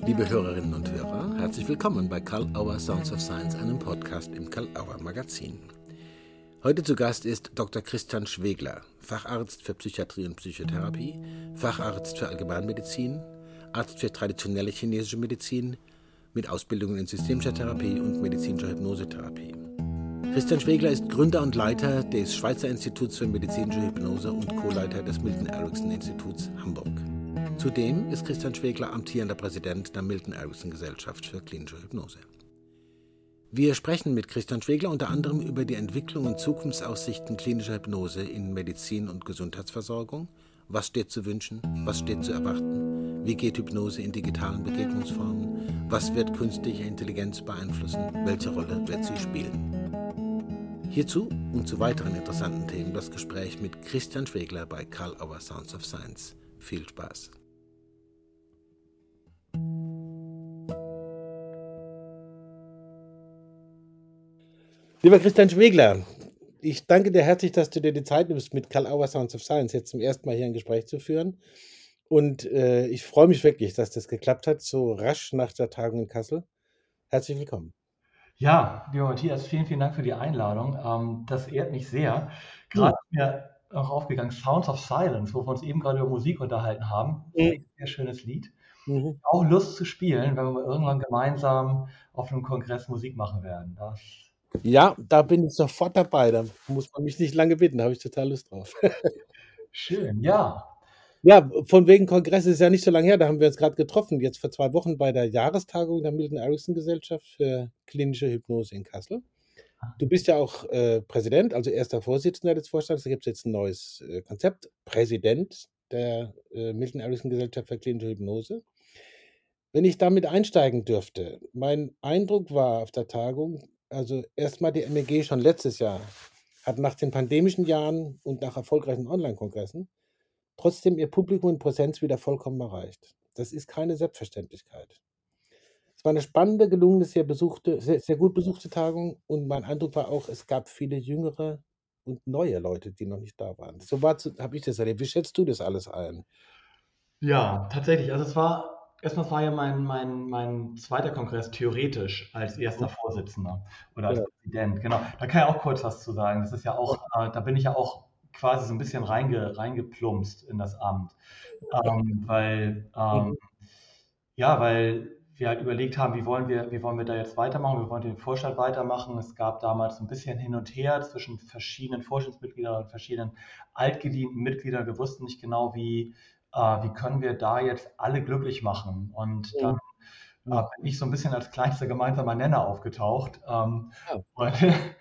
Liebe Hörerinnen und Hörer, herzlich willkommen bei Karl Auer Sounds of Science, einem Podcast im Karl Auer Magazin. Heute zu Gast ist Dr. Christian Schwegler, Facharzt für Psychiatrie und Psychotherapie, Facharzt für Allgemeinmedizin, Arzt für traditionelle chinesische Medizin mit Ausbildungen in systemischer Therapie und medizinischer Hypnosetherapie. Christian Schwegler ist Gründer und Leiter des Schweizer Instituts für medizinische Hypnose und Co-Leiter des Milton Erickson Instituts Hamburg. Zudem ist Christian Schwegler amtierender Präsident der Milton Erickson Gesellschaft für klinische Hypnose. Wir sprechen mit Christian Schwegler unter anderem über die Entwicklung und Zukunftsaussichten klinischer Hypnose in Medizin und Gesundheitsversorgung. Was steht zu wünschen? Was steht zu erwarten? Wie geht Hypnose in digitalen Begegnungsformen? Was wird künstliche Intelligenz beeinflussen? Welche Rolle wird sie spielen? Hierzu und zu weiteren interessanten Themen das Gespräch mit Christian Schwegler bei Karl Auer Sounds of Science. Viel Spaß! Lieber Christian Schwegler, ich danke dir herzlich, dass du dir die Zeit nimmst, mit Karl Auer Sounds of Science jetzt zum ersten Mal hier ein Gespräch zu führen. Und ich freue mich wirklich, dass das geklappt hat, so rasch nach der Tagung in Kassel. Herzlich willkommen. Ja, lieber Matthias, vielen, vielen Dank für die Einladung. Das ehrt mich sehr. Gerade ist mir auch aufgegangen, Sounds of Silence, wo wir uns eben gerade über Musik unterhalten haben. Sehr, sehr schönes Lied. Auch Lust zu spielen, wenn wir mal irgendwann gemeinsam auf einem Kongress Musik machen werden. Ja, da bin ich sofort dabei. Da muss man mich nicht lange bitten, da habe ich total Lust drauf. Schön, ja. Ja, von wegen Kongress ist ja nicht so lange her, da haben wir uns gerade getroffen, jetzt vor 2 Wochen bei der Jahrestagung der Milton Erickson Gesellschaft für klinische Hypnose in Kassel. Du bist ja auch Präsident, also erster Vorsitzender des Vorstands. Da gibt es jetzt ein neues Konzept, Präsident der Milton Erickson Gesellschaft für klinische Hypnose. Wenn ich damit einsteigen dürfte, mein Eindruck war auf der Tagung, also erstmal die MEG schon letztes Jahr hat nach den pandemischen Jahren und nach erfolgreichen Online-Kongressen trotzdem ihr Publikum in Präsenz wieder vollkommen erreicht. Das ist keine Selbstverständlichkeit. Es war eine spannende, gelungene, sehr gut besuchte Tagung und mein Eindruck war auch, es gab viele jüngere und neue Leute, die noch nicht da waren. So habe ich das erlebt. Wie schätzt du das alles ein? Ja, tatsächlich. Also es war ja mein zweiter Kongress theoretisch als erster Vorsitzender oder als Ja. Präsident. Genau. Da kann ich auch kurz was zu sagen. Das ist ja auch, da bin ich ja auch quasi so ein bisschen reingeplumpst in das Amt. Mhm. Weil wir halt überlegt haben, wie wollen wir da jetzt weitermachen? Wir wollten den Vorstand weitermachen. Es gab damals ein bisschen hin und her zwischen verschiedenen Vorstandsmitgliedern und verschiedenen altgedienten Mitgliedern. Wir wussten nicht genau, wie können wir da jetzt alle glücklich machen. Und dann Mhm. bin ich so ein bisschen als kleinster gemeinsamer Nenner aufgetaucht Ja. und,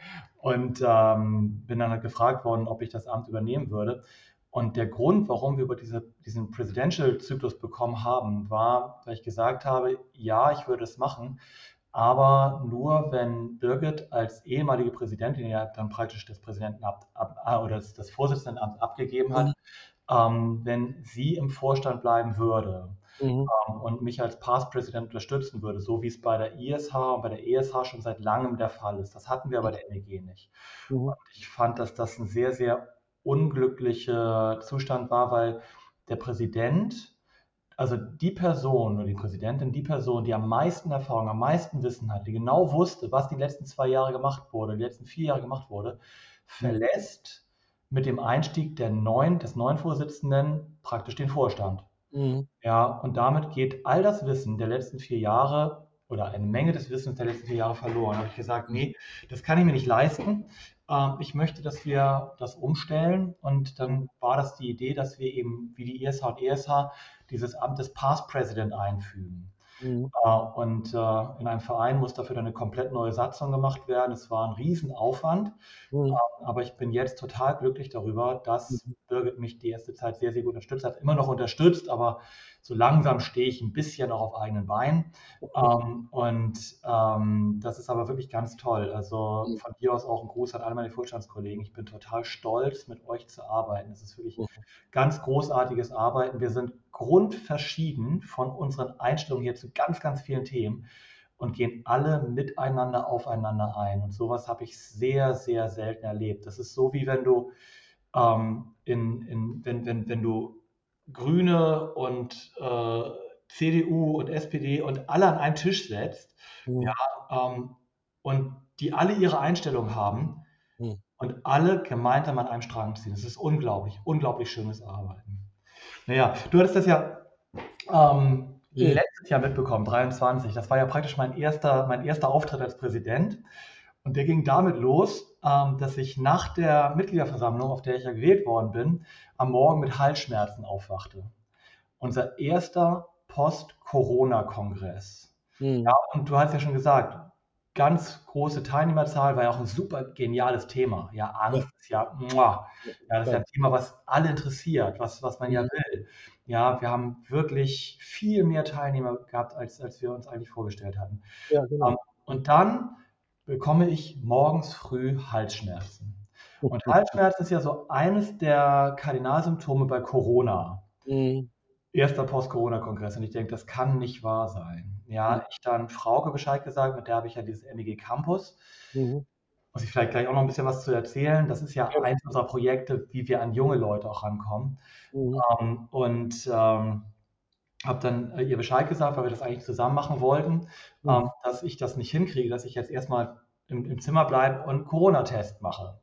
bin dann halt gefragt worden, ob ich das Amt übernehmen würde. Und der Grund, warum wir über diesen Presidential-Zyklus bekommen haben, war, weil ich gesagt habe, ja, ich würde es machen, aber nur, wenn Birgit als ehemalige Präsidentin ja dann praktisch das Präsidentenamt oder das Vorsitzendenamt abgegeben hat, wenn sie im Vorstand bleiben würde Mhm. und mich als Past-President unterstützen würde, so wie es bei der ISH und bei der ESH schon seit langem der Fall ist. Das hatten wir bei der MEG nicht. Mhm. Und ich fand, dass das ein sehr, sehr unglücklicher Zustand war, weil der Präsident, also die Person oder die Präsidentin, die Person, die am meisten Erfahrung, am meisten Wissen hat, die genau wusste, was die letzten 2 Jahre gemacht wurde, die letzten 4 Jahre gemacht wurde, verlässt mit dem Einstieg des neuen Vorsitzenden praktisch den Vorstand. Mhm. Ja, und damit geht all das Wissen der letzten 4 Jahre oder eine Menge des Wissens der letzten 4 Jahre verloren. Da habe ich gesagt, nee, das kann ich mir nicht leisten. Ich möchte, dass wir das umstellen. Und dann war das die Idee, dass wir eben wie die ISH und ESH dieses Amt des Past President einfügen. Mhm. In einem Verein muss dafür dann eine komplett neue Satzung gemacht werden. Es war ein Riesenaufwand. Mhm. Aber ich bin jetzt total glücklich darüber, dass Mhm. Birgit mich die erste Zeit sehr, sehr gut unterstützt hat. Immer noch unterstützt, aber so langsam stehe ich ein bisschen noch auf eigenen Beinen. Das ist aber wirklich ganz toll. Also von hier aus auch ein Gruß an alle meine Vorstandskollegen. Ich bin total stolz, mit euch zu arbeiten. Es ist wirklich ganz großartiges Arbeiten. Wir sind grundverschieden von unseren Einstellungen hier zu ganz, ganz vielen Themen und gehen alle miteinander aufeinander ein. Und sowas habe ich sehr, sehr selten erlebt. Das ist so, wie wenn du wenn du grüne und CDU und SPD und alle an einen Tisch setzt, ja, Mhm. und die alle ihre Einstellung haben Mhm. und alle gemeinsam an einem Strang ziehen. Das ist unglaublich, unglaublich schönes Arbeiten. Naja, du hattest das ja Mhm. letztes Jahr mitbekommen, 23. Das war ja praktisch mein erster Auftritt als Präsident. Und der ging damit los, dass ich nach der Mitgliederversammlung, auf der ich ja gewählt worden bin, am Morgen mit Halsschmerzen aufwachte. Unser erster Post-Corona-Kongress. Ja, Mhm. und du hast ja schon gesagt, ganz große Teilnehmerzahl war ja auch ein super geniales Thema. Ja, Ja, Angst ist ja, muah, ja, das ist ja klar. ein Thema, was alle interessiert, was man ja Mhm. will. Ja, wir haben wirklich viel mehr Teilnehmer gehabt, als wir uns eigentlich vorgestellt hatten. Ja, Ähm, genau. und dann bekomme ich morgens früh Halsschmerzen. Und Halsschmerzen ist ja so eines der Kardinalsymptome bei Corona. Mhm. Erster Post-Corona-Kongress und ich denke, das kann nicht wahr sein. Mhm. Ja, ich dann Frauke Bescheid gesagt, mit der habe ich ja dieses MEG Campus. Mhm. Muss ich vielleicht gleich auch noch ein bisschen was zu erzählen. Das ist ja Ja. eins unserer Projekte, wie wir an junge Leute auch rankommen. Mhm. Und habe dann ihr Bescheid gesagt, weil wir das eigentlich zusammen machen wollten, Mhm. dass ich das nicht hinkriege, dass ich jetzt erstmal im Zimmer bleibe und einen Corona-Test mache.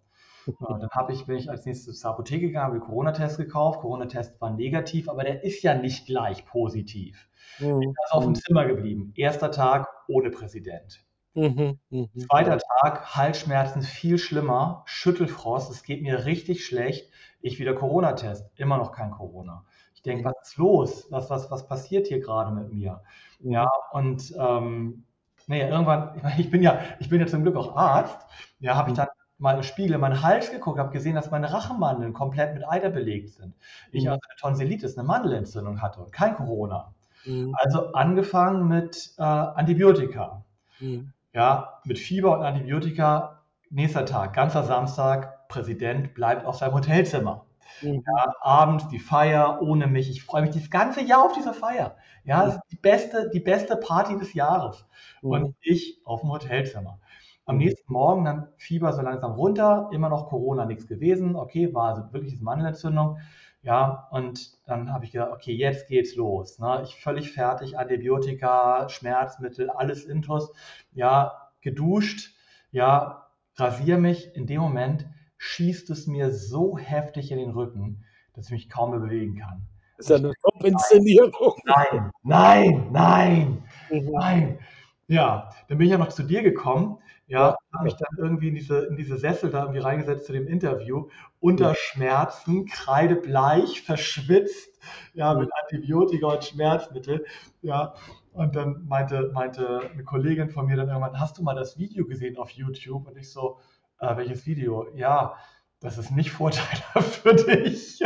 Bin ich als nächstes zur Apotheke gegangen, habe den Corona-Test gekauft. Corona-Test war negativ, aber der ist ja nicht gleich positiv. Ich Mhm. bin also auf dem Mhm. Zimmer geblieben. Erster Tag ohne Präsident. Mhm. Mhm. Zweiter Ja. Tag, Halsschmerzen viel schlimmer, Schüttelfrost, es geht mir richtig schlecht. Ich wieder Corona-Test, immer noch kein Corona. Ich denke, Mhm. was ist los? Was passiert hier gerade mit mir? Ja, Mhm. und naja, irgendwann, ich bin ja zum Glück auch Arzt, ja, habe ich Mhm. dann mal im Spiegel in meinen Hals geguckt, habe gesehen, dass meine Rachenmandeln komplett mit Eiter belegt sind. Ich Mhm. also eine Tonsillitis, eine Mandelentzündung hatte und kein Corona. Mhm. Also angefangen mit Antibiotika. Mhm. Ja, mit Fieber und Antibiotika, nächster Tag, ganzer Samstag, Präsident bleibt auf seinem Hotelzimmer. Mhm. Ja, abends die Feier ohne mich. Ich freue mich das ganze Jahr auf diese Feier. Ja, das Mhm. ist die beste Party des Jahres. Und Mhm. ich auf dem Hotelzimmer. Am Mhm. nächsten Morgen dann Fieber so langsam runter, immer noch Corona, nichts gewesen. Okay, war also wirklich diese Mandelentzündung. Ja, und dann habe ich gedacht, okay, jetzt geht's los. Ne? Ich völlig fertig, Antibiotika, Schmerzmittel, alles Intus. Ja, geduscht, ja, rasiere mich. In dem Moment schießt es mir so heftig in den Rücken, dass ich mich kaum mehr bewegen kann. Das ist Und ja ich 'ne Top-Inszenierung. nein, nein, nein, Mhm. nein. Ja, dann bin ich ja noch zu dir gekommen, ja, Ja, habe mich super. dann irgendwie in diese Sessel da irgendwie reingesetzt zu dem Interview, Ja. unter Schmerzen, kreidebleich, verschwitzt, ja, Mhm. mit Antibiotika und Schmerzmittel, ja. Und dann meinte eine Kollegin von mir dann irgendwann: „Hast du mal das Video gesehen auf YouTube?“ Und ich so: welches Video?“ „Ja, das ist nicht vorteilhaft für dich.“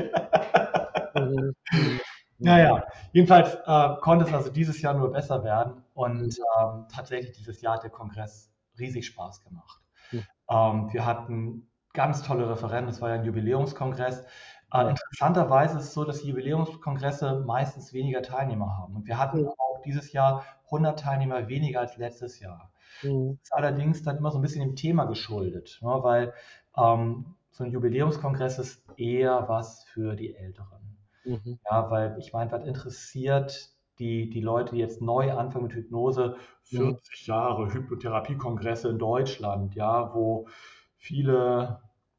Mhm. Mhm. Ja, Mhm. ja. Jedenfalls konnte es also dieses Jahr nur besser werden und Mhm. tatsächlich dieses Jahr hat der Kongress riesig Spaß gemacht. Mhm. Wir hatten ganz tolle Referenten, es war ja ein Jubiläumskongress. Ja. Interessanterweise ist es so, dass Jubiläumskongresse meistens weniger Teilnehmer haben. Und wir hatten Mhm. auch dieses Jahr 100 Teilnehmer weniger als letztes Jahr. Mhm. Das ist allerdings dann immer so ein bisschen dem Thema geschuldet, ne, weil so ein Jubiläumskongress ist eher was für die Älteren. Mhm. Ja, weil ich meine, was interessiert die Leute, die jetzt neu anfangen mit Hypnose, Mhm. 40 Jahre Hypnotherapiekongresse in Deutschland, ja, wo viele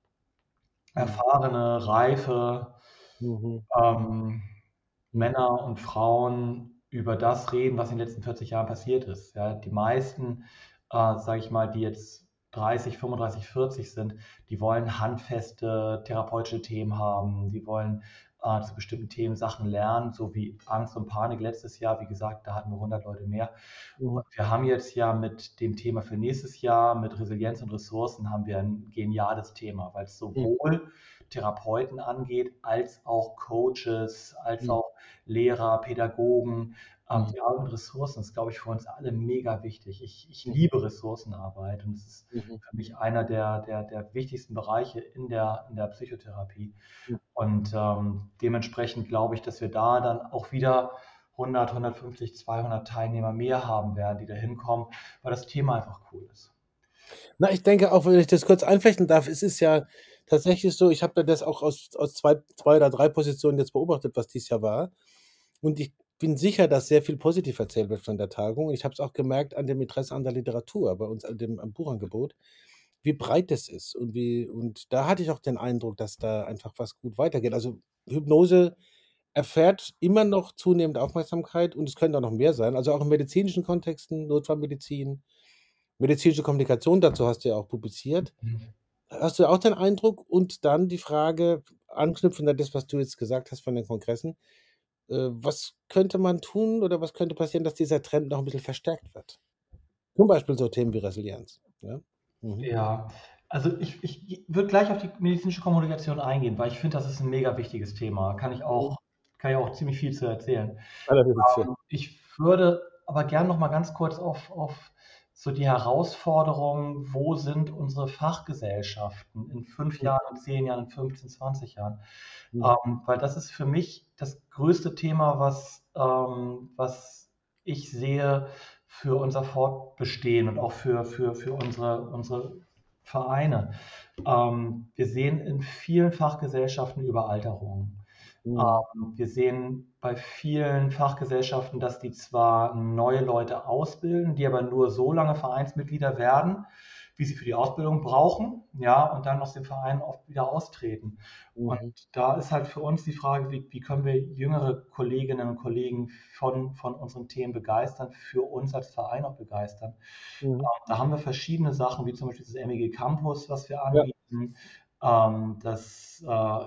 Mhm. erfahrene, reife Mhm. ähm, Mhm. Männer und Frauen über das reden, was in den letzten 40 Jahren passiert ist. Ja, die meisten, sage ich mal, die jetzt 30, 35, 40 sind, die wollen handfeste therapeutische Themen haben, die wollen zu bestimmten Themen Sachen lernen, so wie Angst und Panik letztes Jahr. Wie gesagt, da hatten wir 100 Leute mehr. Mhm. Und wir haben jetzt ja mit dem Thema für nächstes Jahr, mit Resilienz und Ressourcen, haben wir ein geniales Thema, weil es Mhm. sowohl Therapeuten angeht, als auch Coaches, als Mhm. auch Lehrer, Pädagogen. Mhm. Die Arbeit mit Ressourcen ist, glaube ich, für uns alle mega wichtig. Ich Mhm. liebe Ressourcenarbeit und es ist Mhm. für mich einer der wichtigsten Bereiche in der Psychotherapie. Mhm. Und dementsprechend glaube ich, dass wir da dann auch wieder 100, 150, 200 Teilnehmer mehr haben werden, die da hinkommen, weil das Thema einfach cool ist. Na, ich denke auch, wenn ich das kurz einflechten darf, es ist ja tatsächlich so, ich habe ja das auch aus 2 oder 3 Positionen jetzt beobachtet, was dieses Jahr war. Und ich bin sicher, dass sehr viel positiv erzählt wird von der Tagung. Ich habe es auch gemerkt an dem Interesse an der Literatur bei uns, an dem am Buchangebot, wie breit es ist und da hatte ich auch den Eindruck, dass da einfach was gut weitergeht. Also, Hypnose erfährt immer noch zunehmend Aufmerksamkeit und es könnte auch noch mehr sein. Also, auch in medizinischen Kontexten, Notfallmedizin, medizinische Kommunikation, dazu hast du ja auch publiziert. Mhm. Hast du auch den Eindruck und dann die Frage, anknüpfend an das, was du jetzt gesagt hast von den Kongressen, was könnte man tun oder was könnte passieren, dass dieser Trend noch ein bisschen verstärkt wird? Zum Beispiel so Themen wie Resilienz, ja? Mhm. Ja, also ich würde gleich auf die medizinische Kommunikation eingehen, weil ich finde, das ist ein mega wichtiges Thema. Mhm. Kann ich auch ziemlich viel zu erzählen. Allerdings, ja. Ich würde aber gern noch mal ganz kurz auf so die Herausforderung, wo sind unsere Fachgesellschaften in 5 Mhm. Jahren, in 10 Jahren, in 15, 20 Jahren? Mhm. Weil das ist für mich das größte Thema, was ich sehe für unser Fortbestehen und auch für unsere Vereine. Wir sehen in vielen Fachgesellschaften Überalterung. Mhm. Wir sehen bei vielen Fachgesellschaften, dass die zwar neue Leute ausbilden, die aber nur so lange Vereinsmitglieder werden, wie sie für die Ausbildung brauchen, ja, und dann aus dem Verein oft wieder austreten. Und Mhm. da ist halt für uns die Frage, wie können wir jüngere Kolleginnen und Kollegen von unseren Themen begeistern, für uns als Verein auch begeistern. Mhm. Da haben wir verschiedene Sachen, wie zum Beispiel das MEG Campus, was wir Ja. anbieten, dass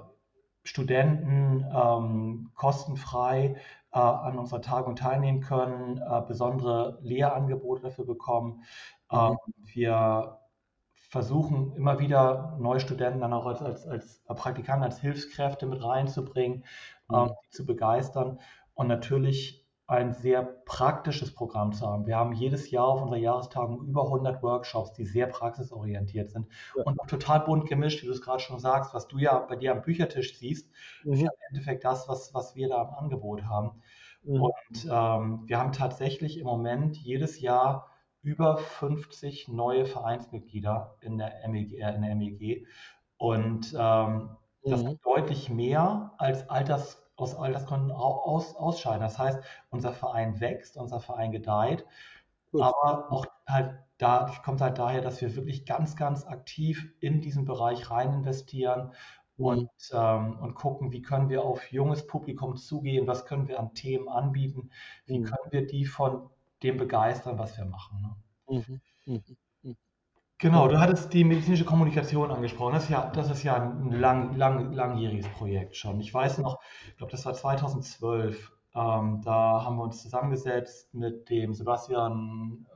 Studenten kostenfrei an unserer Tagung teilnehmen können, besondere Lehrangebote dafür bekommen. Ähm, Mhm. Wir versuchen immer wieder neue Studenten dann auch als Praktikanten, als Hilfskräfte mit reinzubringen, Mhm. die zu begeistern und natürlich ein sehr praktisches Programm zu haben. Wir haben jedes Jahr auf unserer Jahrestagung über 100 Workshops, die sehr praxisorientiert sind Ja. und auch total bunt gemischt, wie du es gerade schon sagst. Was du ja bei dir am Büchertisch siehst, ist ja Mhm. im Endeffekt das, was wir da im Angebot haben. Mhm. Und wir haben tatsächlich im Moment jedes Jahr über 50 neue Vereinsmitglieder in der MEG. Und das Mhm. ist deutlich mehr als aus Altersgründen ausscheiden. Das heißt, unser Verein wächst, unser Verein gedeiht, Gut. aber auch halt da kommt halt daher, dass wir wirklich ganz, ganz aktiv in diesen Bereich rein investieren und, Mhm. und gucken, wie können wir auf junges Publikum zugehen, was können wir an Themen anbieten, wie Mhm. können wir die von dem begeistern, was wir machen. Ne? Mhm. Mhm. Mhm. Genau, Ja. du hattest die medizinische Kommunikation angesprochen. Das ist ja ein langjähriges Projekt schon. Ich weiß noch, ich glaube, das war 2012. Da haben wir uns zusammengesetzt mit dem Sebastian,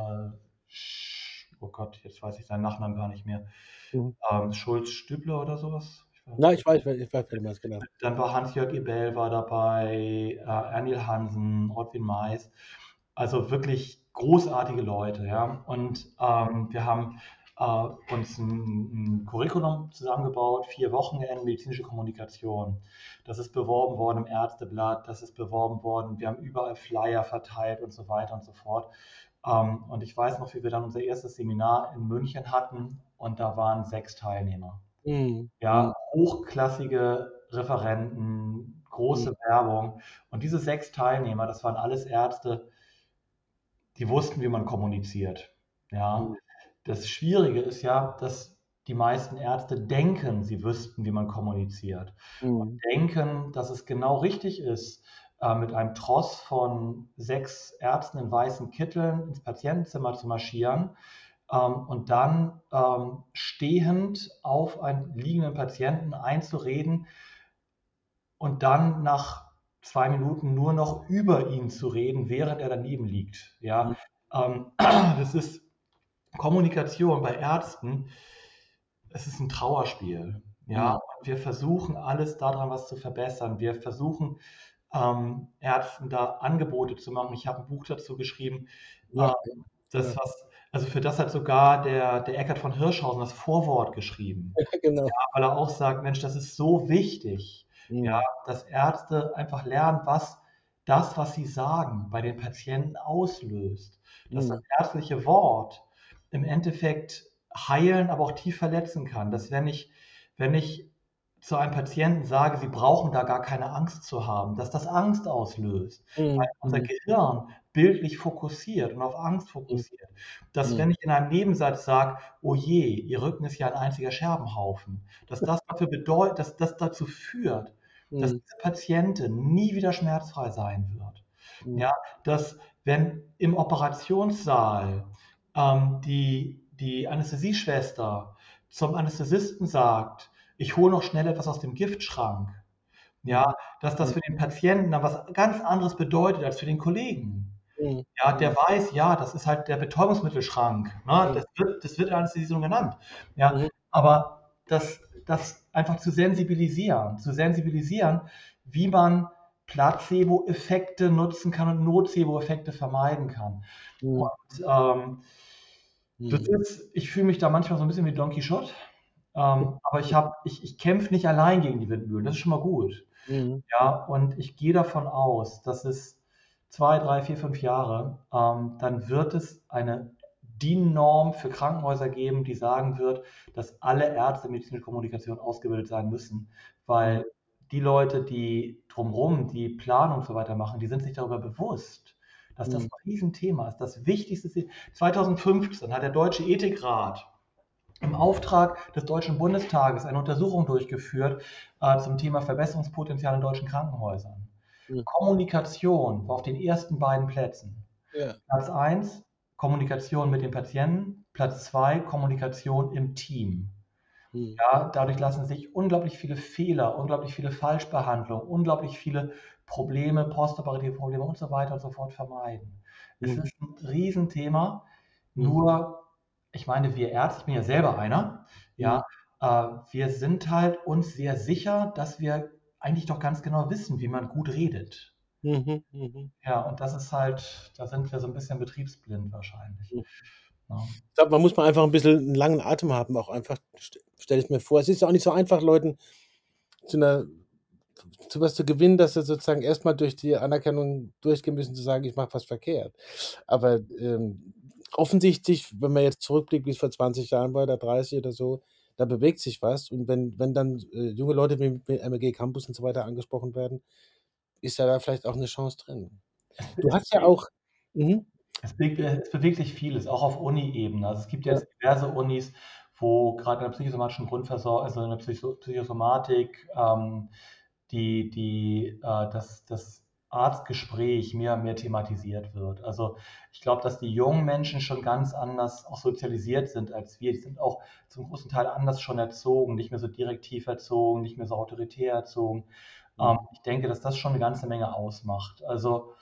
oh Gott, jetzt weiß ich seinen Nachnamen gar nicht mehr, Mhm. Schulz-Stübler oder sowas. Ja, ich weiß, wer du meinst, genau. Dann war Hans-Jörg Ebel war dabei, Ernil Hansen, Ottwin Mais. Also wirklich großartige Leute, ja. Und wir haben uns ein Curriculum zusammengebaut, 4 Wochenenden medizinische Kommunikation. Das ist beworben worden im Ärzteblatt, das ist beworben worden, wir haben überall Flyer verteilt und so weiter und so fort. Und ich weiß noch, wie wir dann unser erstes Seminar in München hatten und da waren 6 Teilnehmer. Mhm. Ja, Mhm. hochklassige Referenten, Mhm. große Werbung. Und diese 6 Teilnehmer, das waren alles Ärzte, die wussten, wie man kommuniziert. Ja, Mhm. das Schwierige ist ja, dass die meisten Ärzte denken, sie wüssten, wie man kommuniziert. Und Mhm. denken, dass es genau richtig ist, mit einem Tross von 6 Ärzten in weißen Kitteln ins Patientenzimmer zu marschieren und dann stehend auf einen liegenden Patienten einzureden und dann nach 2 Minuten nur noch über ihn zu reden, während er daneben liegt. Ja, das ist Kommunikation bei Ärzten. Es ist ein Trauerspiel. Ja, Mhm. und wir versuchen alles daran, was zu verbessern. Wir versuchen Ärzten da Angebote zu machen. Ich habe ein Buch dazu geschrieben, Ja, das genau. was, also für das hat sogar der Eckhard von Hirschhausen das Vorwort geschrieben, Ja, genau. weil er auch sagt, Mensch, das ist so wichtig, ja, Mhm. dass Ärzte einfach lernen, was sie sagen, bei den Patienten auslöst. Dass das Mhm. ärztliche Wort im Endeffekt heilen, aber auch tief verletzen kann. Dass wenn ich zu einem Patienten sage, Sie brauchen da gar keine Angst zu haben, dass das Angst auslöst, weil Mhm. unser Gehirn bildlich fokussiert und auf Angst Mhm. fokussiert. Dass Mhm. wenn ich in einem Nebensatz sage, oh je, Ihr Rücken ist ja ein einziger Scherbenhaufen, dass das dafür bedeutet, dass das dazu führt, dass Mhm. diese Patientin nie wieder schmerzfrei sein wird. Mhm. Ja, dass wenn im Operationssaal die Anästhesieschwester zum Anästhesisten sagt, ich hole noch schnell etwas aus dem Giftschrank, Mhm. ja, dass das Mhm. für den Patienten dann was ganz anderes bedeutet als für den Kollegen. Mhm. Ja, der Mhm. weiß, ja, das ist halt der Betäubungsmittelschrank, ne? Mhm. Das wird in der Anästhesie so genannt. Ja, Mhm. aber das einfach zu sensibilisieren, wie man Placebo-Effekte nutzen kann und Nocebo-Effekte vermeiden kann. Mhm. Und das Mhm. ist, ich fühle mich da manchmal so ein bisschen wie Don Quixote, aber ich kämpfe nicht allein gegen die Windmühlen, das ist schon mal gut. Mhm. Ja, und ich gehe davon aus, dass es 2, 3, 4, 5 Jahre, dann wird es eine DIN-Norm für Krankenhäuser geben, die sagen wird, dass alle Ärzte in medizinischer Kommunikation ausgebildet sein müssen, Mhm. weil die Leute, die drumherum die Planung und so weiter machen, die sind sich darüber bewusst, dass das Mhm. ein Riesenthema ist. Das Wichtigste, 2015 hat der Deutsche Ethikrat im Auftrag des Deutschen Bundestages eine Untersuchung durchgeführt zum Thema Verbesserungspotenzial in deutschen Krankenhäusern. Mhm. Kommunikation war auf den ersten beiden Plätzen. Ja. Platz 1, Kommunikation mit den Patienten. Platz 2, Kommunikation im Team. Mhm. Ja, dadurch lassen sich unglaublich viele Fehler, unglaublich viele Falschbehandlungen, unglaublich viele Probleme, postoperative Probleme und so weiter und so fort vermeiden. Es Mhm. ist ein Riesenthema, Mhm. nur, ich meine, wir Ärzte, ich bin ja selber einer, ja, Mhm. wir sind halt uns sehr sicher, dass wir eigentlich doch ganz genau wissen, wie man gut redet. Mhm. Mhm. Ja, und das ist halt, da sind wir so ein bisschen betriebsblind wahrscheinlich. Mhm. Ja. Ich glaube, man muss mal einfach ein bisschen einen langen Atem haben, auch einfach, stelle ich mir vor. Es ist ja auch nicht so einfach, Leuten zu einer zu was zu gewinnen, dass sie sozusagen erstmal durch die Anerkennung durchgehen müssen, zu sagen, ich mache was verkehrt. Aber offensichtlich, wenn man jetzt zurückblickt, wie es vor 20 Jahren war oder 30 oder so, da bewegt sich was. Und wenn dann junge Leute wie MRG Campus und so weiter angesprochen werden, ist ja da vielleicht auch eine Chance drin. Es, Du es, hast ja auch, mhm, es bewegt sich vieles, auch auf Uni-Ebene. Also es gibt ja, jetzt diverse Unis, wo gerade in der psychosomatischen Grundversorgung, also in der Psychosomatik, das Arztgespräch mehr und mehr thematisiert wird. Also ich glaube, dass die jungen Menschen schon ganz anders auch sozialisiert sind als wir. Die sind auch zum großen Teil anders schon erzogen, nicht mehr so direktiv erzogen, nicht mehr so autoritär erzogen. mhm. Ich denke, dass das schon eine ganze Menge ausmacht. Also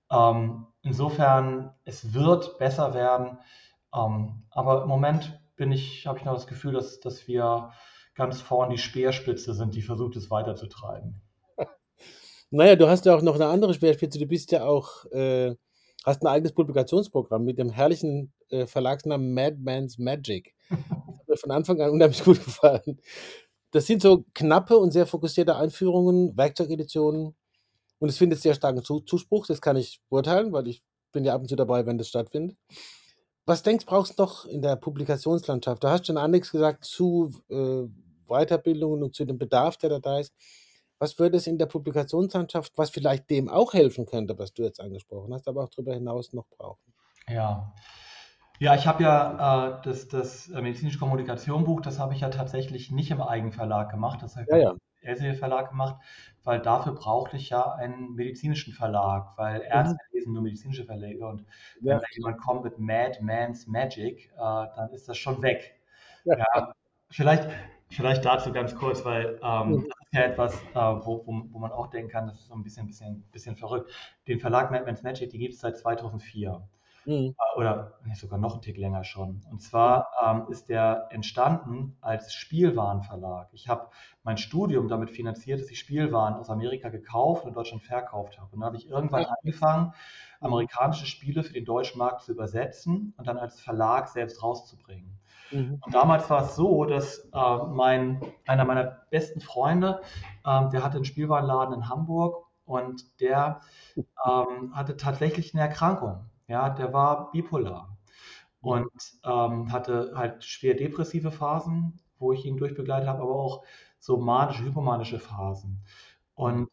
insofern, es wird besser werden, aber im Moment habe ich noch das Gefühl, dass wir ganz vorn die Speerspitze sind, die versucht, es weiterzutreiben. Naja, du hast ja auch noch eine andere Speerspitze. Du bist ja auch, hast ein eigenes Publikationsprogramm mit dem herrlichen Verlagsnamen Madman's Magic. Das hat mir von Anfang an unheimlich gut gefallen. Das sind so knappe und sehr fokussierte Einführungen, Werkzeugeditionen und es findet sehr starken Zuspruch. Das kann ich beurteilen, weil ich bin ja ab und zu dabei, wenn das stattfindet. Was denkst du, brauchst du noch in der Publikationslandschaft? Du hast schon einiges gesagt zu Weiterbildungen und zu dem Bedarf, der da ist. Was würde es in der Publikationslandschaft, was vielleicht dem auch helfen könnte, was du jetzt angesprochen hast, aber auch darüber hinaus noch brauchen? Ja. Ja, ich habe ja das medizinische Kommunikation Buch, das habe ich ja tatsächlich nicht im Eigenverlag gemacht, das habe ich Ja, beim ja. Elsevier Verlag gemacht, weil dafür brauchte ich ja einen medizinischen Verlag, weil Mhm. Ärzte lesen nur medizinische Verlage und wenn Ja, da klar. jemand kommt mit Madman's Magic, dann ist das schon weg. Ja. Ja, vielleicht, vielleicht dazu ganz kurz, weil Mhm. das ist ja etwas, wo man auch denken kann, das ist so ein bisschen verrückt. Den Verlag Madman's Magic, den gibt es seit 2004 Mhm. oder nee, sogar noch einen Tick länger schon. Und Mhm. zwar ist der entstanden als Spielwarenverlag. Ich habe mein Studium damit finanziert, dass ich Spielwaren aus Amerika gekauft und in Deutschland verkauft habe. Und dann habe ich irgendwann Ach, angefangen, mhm. amerikanische Spiele für den deutschen Markt zu übersetzen und dann als Verlag selbst rauszubringen. Mhm. Und damals war es so, dass einer meiner besten Freunde, der hatte einen Spielwarenladen in Hamburg und der hatte tatsächlich eine Erkrankung. Ja, der war bipolar und Mhm. hatte halt schwer depressive Phasen, wo ich ihn durchbegleitet habe, aber auch so manische, hypomanische Phasen. Und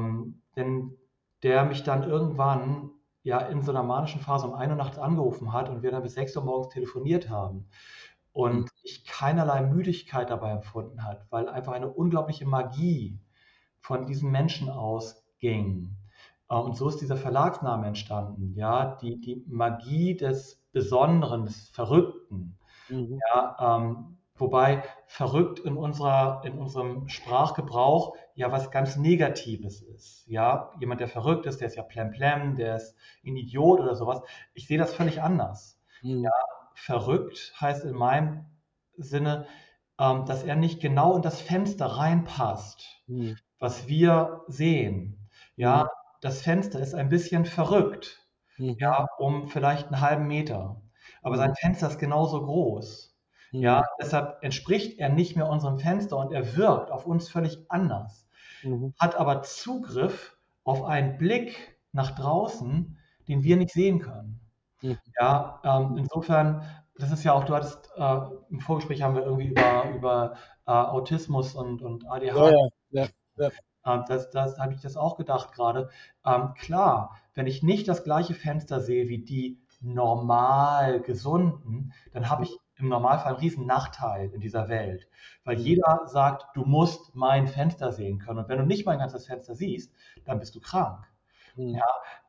wenn der mich dann irgendwann ja in so einer manischen Phase um 1 Uhr nachts angerufen hat und wir dann bis 6 Uhr morgens telefoniert haben und ich keinerlei Müdigkeit dabei empfunden hat, weil einfach eine unglaubliche Magie von diesem Menschen ausging. Und so ist dieser Verlagsname entstanden, ja, die Magie des Besonderen, des Verrückten. Mhm. Ja, wobei verrückt in unserem Sprachgebrauch ja was ganz Negatives ist. Ja, jemand, der verrückt ist, der ist ja plemplem, der ist ein Idiot oder sowas. Ich sehe das völlig anders. Ja, Mhm. verrückt heißt in meinem Sinne, dass er nicht genau in das Fenster reinpasst, Mhm. was wir sehen. Ja, Mhm. das Fenster ist ein bisschen verrückt, Mhm. ja, um vielleicht einen halben Meter. Aber sein Mhm. Fenster ist genauso groß. Ja, Mhm. deshalb entspricht er nicht mehr unserem Fenster und er wirkt auf uns völlig anders, Mhm. hat aber Zugriff auf einen Blick nach draußen, den wir nicht sehen können. Mhm. Ja, insofern, das ist ja auch, du hattest im Vorgespräch haben wir irgendwie über Autismus und Ja, ADHS. ja, ja, ja. Das habe ich das auch gedacht gerade. Klar, wenn ich nicht das gleiche Fenster sehe wie die normal Gesunden, dann habe ich im Normalfall einen riesen Nachteil in dieser Welt, weil Mhm. jeder sagt, du musst mein Fenster sehen können. Und wenn du nicht mein ganzes Fenster siehst, dann bist du krank. Mhm. Ja,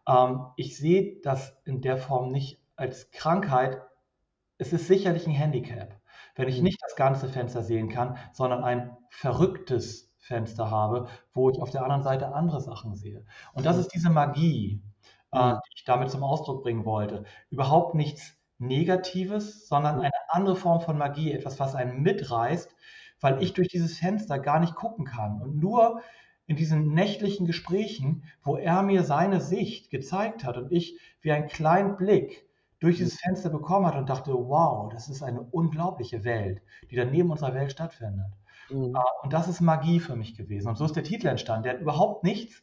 ich sehe das in der Form nicht als Krankheit. Es ist sicherlich ein Handicap, wenn ich Mhm. nicht das ganze Fenster sehen kann, sondern ein verrücktes Fenster habe, wo ich auf der anderen Seite andere Sachen sehe. Und das Mhm. ist diese Magie, Mhm. die ich damit zum Ausdruck bringen wollte. Überhaupt nichts Negatives, sondern eine andere Form von Magie, etwas, was einen mitreißt, weil ich durch dieses Fenster gar nicht gucken kann. Und nur in diesen nächtlichen Gesprächen, wo er mir seine Sicht gezeigt hat und ich wie einen kleinen Blick durch Mhm. dieses Fenster bekommen hat und dachte, wow, das ist eine unglaubliche Welt, die dann neben unserer Welt stattfindet. Mhm. Und das ist Magie für mich gewesen. Und so ist der Titel entstanden. Der hat überhaupt nichts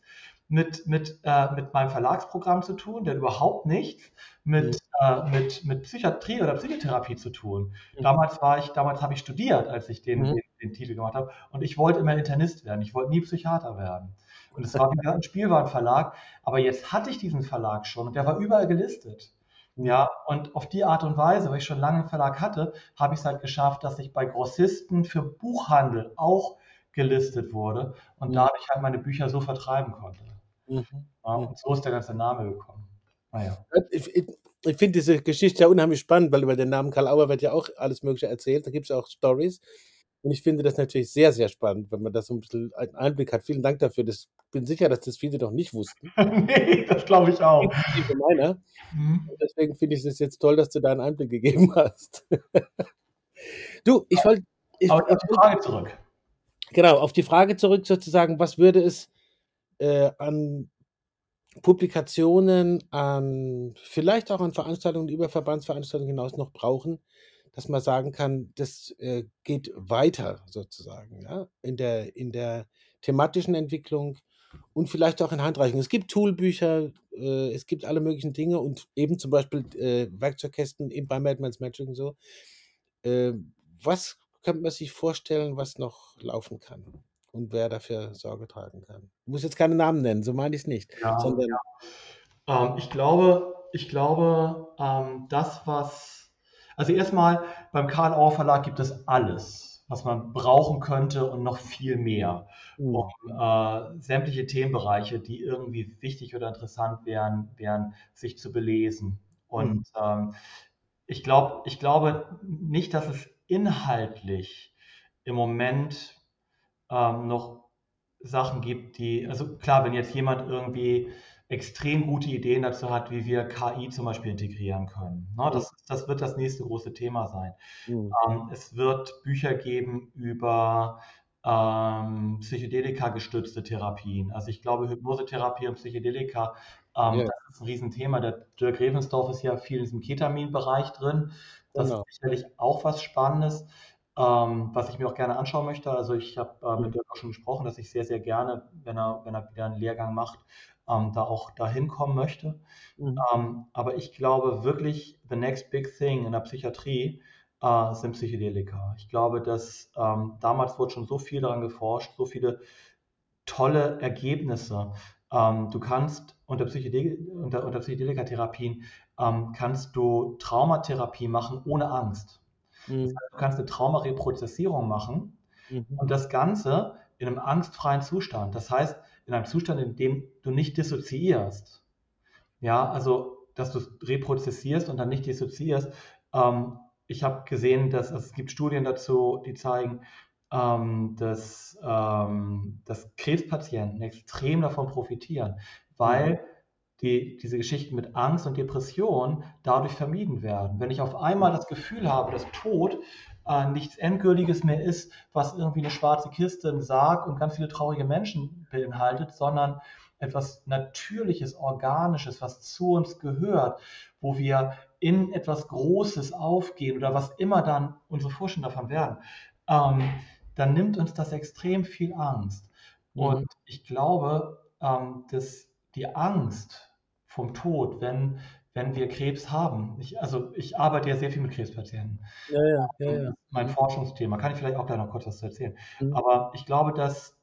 mit meinem Verlagsprogramm zu tun, der hat überhaupt nichts Mhm. mit Psychiatrie oder Psychotherapie zu tun. Mhm. Damals habe ich studiert, als ich Mhm. den Titel gemacht habe. Und ich wollte immer Internist werden. Ich wollte nie Psychiater werden. Und es war wie gesagt ein Spielwarenverlag. Aber jetzt hatte ich diesen Verlag schon und der war überall gelistet. Mhm. Ja, und auf die Art und Weise, weil ich schon lange einen Verlag hatte, habe ich es halt geschafft, dass ich bei Grossisten für Buchhandel auch gelistet wurde und Mhm. dadurch halt meine Bücher so vertreiben konnte. Mhm. Ja, Mhm. und so ist der ganze Name gekommen. Naja. Ich finde diese Geschichte ja unheimlich spannend, weil über den Namen Karl Auer wird ja auch alles Mögliche erzählt. Da gibt es auch Stories. Und ich finde das natürlich sehr, sehr spannend, wenn man da so ein bisschen einen Einblick hat. Vielen Dank dafür. Ich bin sicher, dass das viele noch nicht wussten, Nee, das glaube ich auch. inklusive meiner. Mhm. Und deswegen finde ich es jetzt toll, dass du da einen Einblick gegeben hast. Du, Aber auf die Frage zurück. genau, auf die Frage zurück sozusagen, was würde es an Publikationen, vielleicht auch an Veranstaltungen über Verbandsveranstaltungen hinaus noch brauchen, dass man sagen kann, das geht weiter sozusagen, ja, in der thematischen Entwicklung und vielleicht auch in Handreichung. Es gibt Toolbücher, es gibt alle möglichen Dinge und eben zum Beispiel Werkzeugkästen bei Madman's Magic und so. Äh, Was könnte man sich vorstellen, was noch laufen kann und wer dafür Sorge tragen kann? Ich muss jetzt keine Namen nennen, so meine ich es nicht, Ja, sondern ich glaube, also erstmal beim Karl Auer Verlag gibt es alles, was man brauchen könnte und noch viel mehr, um mhm, sämtliche Themenbereiche, die irgendwie wichtig oder interessant wären, sich zu belesen. mhm, Und ich glaube nicht, dass es inhaltlich im Moment noch Sachen gibt, also klar, wenn jetzt jemand irgendwie extrem gute Ideen dazu hat, wie wir KI zum Beispiel integrieren können. Ne, mhm, das wird das nächste große Thema sein. mhm, Es wird Bücher geben über Psychedelika-gestützte Therapien. Also ich glaube, Hypnosetherapie und Psychedelika, ja, das ist ein Riesenthema. Der Dirk Revensdorf ist ja viel in diesem Ketamin-Bereich drin. Das ist genau. sicherlich auch was Spannendes, was ich mir auch gerne anschauen möchte. Also ich habe Mhm, mit Dirk auch schon gesprochen, dass ich sehr, sehr gerne, wenn er wieder einen Lehrgang macht, da auch dahin kommen möchte. mhm, Aber ich glaube wirklich, the next big thing in der Psychiatrie sind Psychedelika. Ich glaube, dass damals wurde schon so viel daran geforscht, so viele tolle Ergebnisse. Du kannst unter Psychedelikatherapien kannst du Traumatherapie machen ohne Angst. Das Mhm. heißt, du kannst eine Traumareprozessierung machen Mhm. und das Ganze in einem angstfreien Zustand. Das heißt, in einem Zustand, in dem du nicht dissoziierst. Ja, also, dass du es reprozessierst und dann nicht dissoziierst. Ähm, Ich habe gesehen, dass es gibt Studien dazu, die zeigen, dass Krebspatienten extrem davon profitieren, Mhm. weil diese Geschichten mit Angst und Depression dadurch vermieden werden. Wenn ich auf einmal das Gefühl habe, dass Tod nichts Endgültiges mehr ist, was irgendwie eine schwarze Kiste, ein Sarg und ganz viele traurige Menschen beinhaltet, sondern etwas Natürliches, Organisches, was zu uns gehört, wo wir in etwas Großes aufgehen oder was immer dann unsere Vorstellungen davon werden, ähm, dann nimmt uns das extrem viel Angst. Und Mhm. ich glaube, dass die Angst vom Tod, wenn wir Krebs haben, also ich arbeite ja sehr viel mit Krebspatienten, Ja, ja, ja, das ja. ist mein Mhm. Forschungsthema, kann ich vielleicht auch gleich noch kurz was zu erzählen. Mhm. Aber ich glaube, dass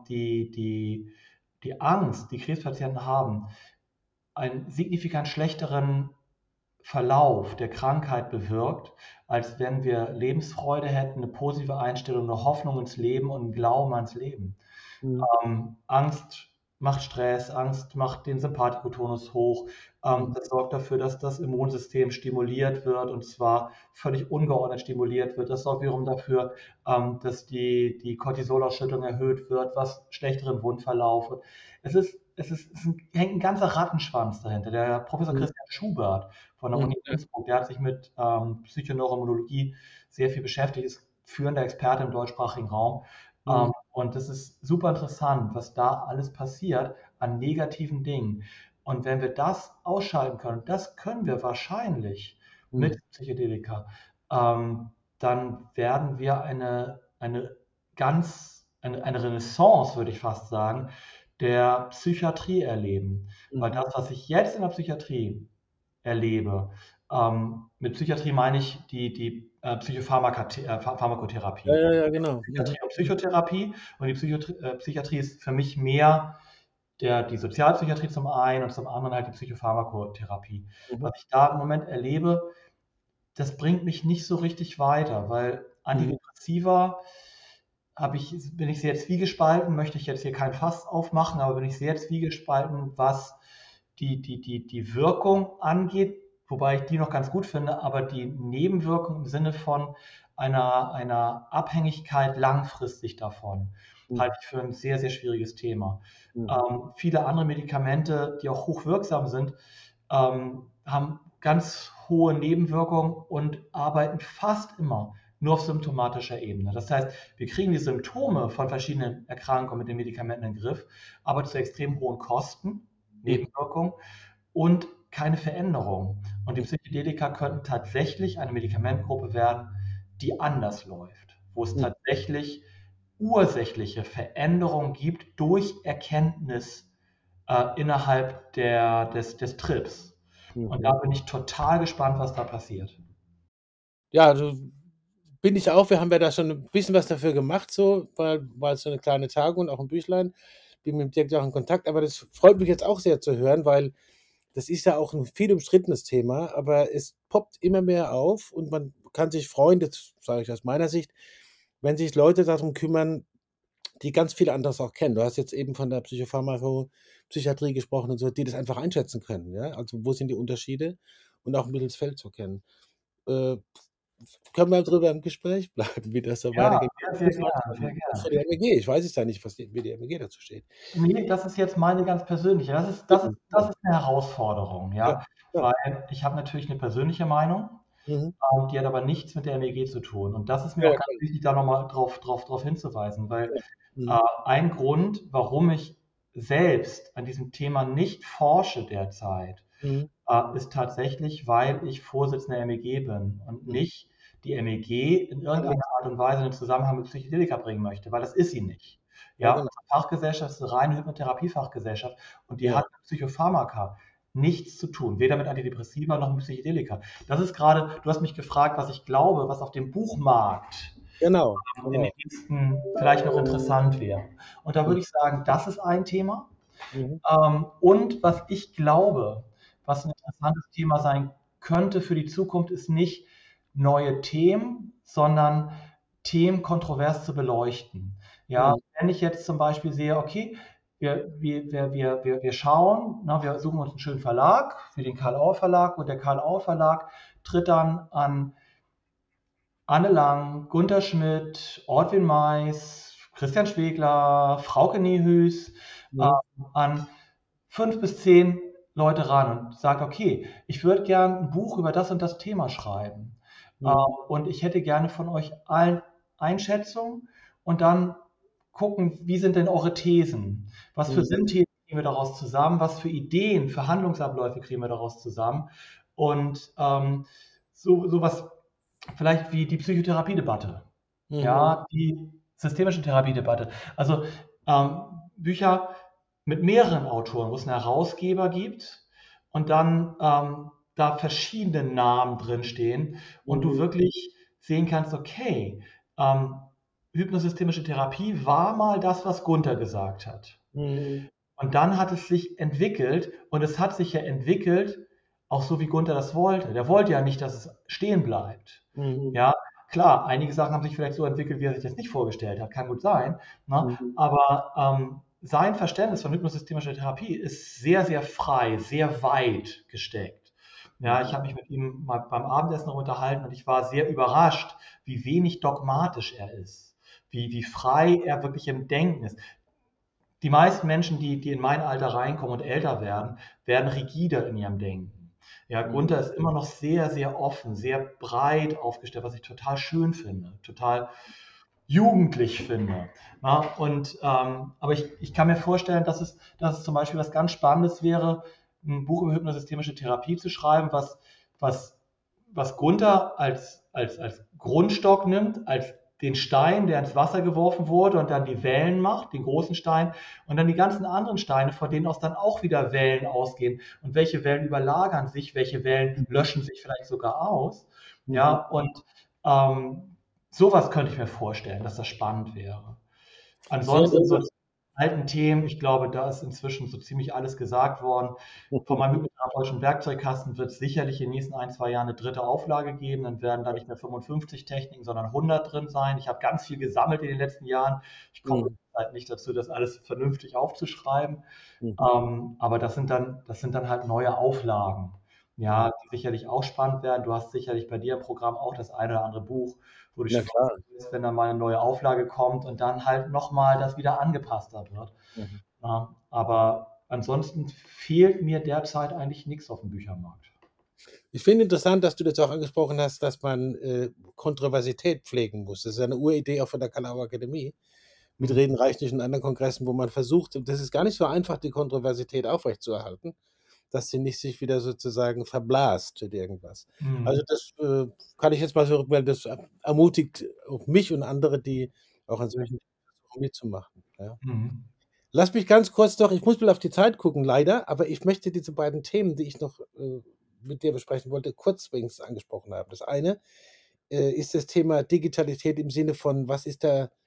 die Angst, die Krebspatienten haben, einen signifikant schlechteren Verlauf der Krankheit bewirkt, als wenn wir Lebensfreude hätten, eine positive Einstellung, eine Hoffnung ins Leben und einen Glauben ans Leben. Mhm. Angst macht Stress, Angst macht den Sympathikotonus hoch. Mhm. Das sorgt dafür, dass das Immunsystem stimuliert wird und zwar völlig ungeordnet stimuliert wird. Das sorgt wiederum dafür, dass die Cortisolausschüttung erhöht wird, was schlechteren Wundverlauf wird. Hängt ein ganzer Rattenschwanz dahinter. Der Professor Mhm. Christian Schubert von der Mhm. Uni Innsbruck, der hat sich mit Psychoneuroimmunologie sehr viel beschäftigt, ist führender Experte im deutschsprachigen Raum. Mhm. Und das ist super interessant, was da alles passiert an negativen Dingen. Und wenn wir das ausschalten können, das können wir wahrscheinlich mit Mhm. Psychedelika, ähm, dann werden wir eine Renaissance, würde ich fast sagen, der Psychiatrie erleben. Weil Mhm. das, was ich jetzt in der Psychiatrie erlebe, mit Psychiatrie meine ich die Ja, Pharmakotherapie. ja, ja, genau. Mhm. Psychiatrie und Psychotherapie. Und die Psychiatrie ist für mich mehr die Sozialpsychiatrie zum einen und zum anderen halt die Psychopharmakotherapie. Mhm. Was ich da im Moment erlebe, das bringt mich nicht so richtig weiter, weil Mhm. Antidepressiva bin ich sehr zwiegespalten, möchte ich jetzt hier kein Fass aufmachen, aber bin ich sehr zwiegespalten, was die Wirkung angeht, wobei ich die noch ganz gut finde, aber die Nebenwirkung im Sinne von einer Abhängigkeit langfristig davon Mhm. halte ich für ein sehr, sehr schwieriges Thema. Mhm. Viele andere Medikamente, die auch hochwirksam sind, haben ganz hohe Nebenwirkungen und arbeiten fast immer nur auf symptomatischer Ebene. Das heißt, wir kriegen die Symptome von verschiedenen Erkrankungen mit den Medikamenten in den Griff, aber zu extrem hohen Kosten, Mhm. Nebenwirkungen und keine Veränderung. Und die Mhm. Psychedelika könnten tatsächlich eine Medikamentengruppe werden, die anders läuft, wo es Mhm. tatsächlich ursächliche Veränderungen gibt durch Erkenntnis innerhalb des Trips. Und da Mhm. bin ich total gespannt, was da passiert. Ja, also bin ich auch. Wir haben ja da schon 'n bisschen was dafür gemacht so, war so 'ne kleine Tagung und auch 'n Büchlein. Bin mit Dirk auch in Kontakt, aber das freut mich jetzt auch sehr zu hören, weil das ist ja auch 'n viel umstrittenes Thema, aber es poppt immer mehr auf und man kann sich freuen, das sage ich aus meiner Sicht, wenn sich Leute darum kümmern, die ganz viel anderes auch kennen. Du hast jetzt eben von der Psychiatrie gesprochen und so, die das einfach einschätzen können, ja? Also, wo sind die Unterschiede und auch 'n bisschen das Feld zu kennen. Äh, Können wir drüber im Gespräch bleiben, wie das so Ja, weitergeht. sehr, sehr Ist mal gern, sehr spannend. Auch für gern. die MEG. Ich weiß es ja nicht, wie die MEG dazu steht. Ne, das ist jetzt meine ganz persönliche. Das ist das ist Eben, ja, das ist 'ne Herausforderung, ja, ja, klar. weil ich habe natürlich 'ne persönliche Meinung, Mhm. die hat aber nichts mit der MEG zu tun. Und das ist mir Ja, auch ja, ganz klar, wichtig, da noch mal drauf hinzuweisen, weil, klar. Mhm. ein Grund, warum ich selbst an diesem Thema nicht forsche derzeit, Mhm. ist tatsächlich, weil ich Vorsitzender der MEG bin und Mhm. nicht die MEG in Ja, irgendeiner Art und Weise in den Zusammenhang mit Psychedelika bringen möchte, weil das ist sie nicht. ja, Ja, genau. unsere Fachgesellschaft ist 'ne reine Hypnotherapiefachgesellschaft und die Ja. hat Psychopharmaka. nichts zu tun, weder mit Antidepressiva noch mit Psychedelika. Das ist gerade, du hast mich gefragt, was ich glaube, was auf dem Buchmarkt Genau, in den genau. nächsten vielleicht noch interessant wäre. Und da würde ich sagen, das ist ein Thema. Mhm. Und was ich glaube, was ein interessantes Thema sein könnte für die Zukunft, ist nicht neue Themen, sondern Themen kontrovers zu beleuchten. Ja, Mhm. wenn ich jetzt zum Beispiel sehe, okay, wir schauen, na, wir suchen uns einen schönen Verlag, wie den Karl-Auer Verlag, und der Karl-Auer Verlag tritt dann an Anne Lang, Gunter Schmidt, Ortwin Mais, Christian Schwegler, Frauke Niehüß Mhm. an 5 bis 10 Leute ran und sagt, okay, ich würde gern ein Buch über das und das Thema schreiben. Mhm. Und ich hätte gerne von euch allen Einschätzungen und dann gucken, wie sind denn eure Thesen? Was für Mhm. Synthesen kriegen wir daraus zusammen? Was für Ideen, für Handlungsabläufe kriegen wir daraus zusammen? Und sowas vielleicht wie die Psychotherapiedebatte, Mhm. ja, die systemische Therapiedebatte. Also Bücher mit mehreren Autoren, wo es einen Herausgeber gibt und dann da verschiedene Namen drinstehen und du Mhm. wirklich sehen kannst, okay, ähm, hypnosystemische Therapie war mal das, was Gunther gesagt hat. Mhm. Und dann hat es sich entwickelt und es hat sich ja entwickelt, auch so wie Gunther das wollte. Der wollte ja nicht, dass es stehen bleibt. Mhm. Ja, klar, einige Sachen haben sich vielleicht so entwickelt, wie er sich das nicht vorgestellt hat, kann gut sein. Ne? Mhm. Aber sein Verständnis von hypnosystemischer Therapie ist sehr, sehr frei, sehr weit gesteckt. Ja, ich habe mich mit ihm mal beim Abendessen noch unterhalten und ich war sehr überrascht, wie wenig dogmatisch er ist, wie frei er wirklich im Denken ist. Die meisten Menschen, die in mein Alter reinkommen und älter werden, werden rigider in ihrem Denken. Ja, Mhm. Gunther ist immer noch sehr, sehr offen, sehr breit aufgestellt, was ich total schön finde, total jugendlich finde. Ja, aber ich kann mir vorstellen, dass es zum Beispiel was ganz Spannendes wäre, ein Buch über hypnosystemische Therapie zu schreiben, was, was Gunther als Grundstock nimmt, als den Stein, der ins Wasser geworfen wurde und dann die Wellen macht, den großen Stein, und dann die ganzen anderen Steine, von denen aus dann auch wieder Wellen ausgehen. Und welche Wellen überlagern sich, welche Wellen löschen sich vielleicht sogar aus. Ja, Mhm. und sowas könnte ich mir vorstellen, dass das spannend wäre. Sehr Ansonsten so interessant. die alten Themen, ich glaube, da ist inzwischen so ziemlich alles gesagt worden. Von meinem hypnotherapeutischen Werkzeugkasten wird es sicherlich in den nächsten 1, 2 Jahren eine dritte Auflage geben. Dann werden da nicht mehr 55 Techniken, sondern 100 drin sein. Ich habe ganz viel gesammelt in den letzten Jahren. Ich komme Mhm. halt nicht dazu, das alles vernünftig aufzuschreiben. Mhm. Aber das sind dann halt neue Auflagen, Mhm. ja, die sicherlich auch spannend werden. Du hast sicherlich bei dir im Programm auch das eine oder andere Buch, wo du Na dich klar. freust, wenn dann mal eine neue Auflage kommt und dann halt nochmal das wieder angepasster wird. Mhm. Ja, aber ansonsten fehlt mir derzeit eigentlich nichts auf dem Büchermarkt. Ich finde interessant, dass du das auch angesprochen hast, dass man Kontroversität pflegen muss. Das ist ja eine Uridee auch von der Kalauer Akademie mit Mhm. Reden reicht nicht und anderen Kongressen, wo man versucht, und das ist gar nicht so einfach, die Kontroversität aufrechtzuerhalten, dass sie nicht sich wieder sozusagen verblasst mit irgendwas. Also Mhm. das kann ich jetzt mal so rückmelden, das ermutigt auch mich und andere, die auch an solchen Diskussionen mitzumachen. Ja. Mhm. Lass mich ganz kurz noch, ich muss mal auf die Zeit gucken, leider, aber ich möchte diese beiden Themen, die ich noch mit dir besprechen wollte, kurz wenigstens angesprochen haben. Das eine ist das Thema Digitalität im Sinne von, was ist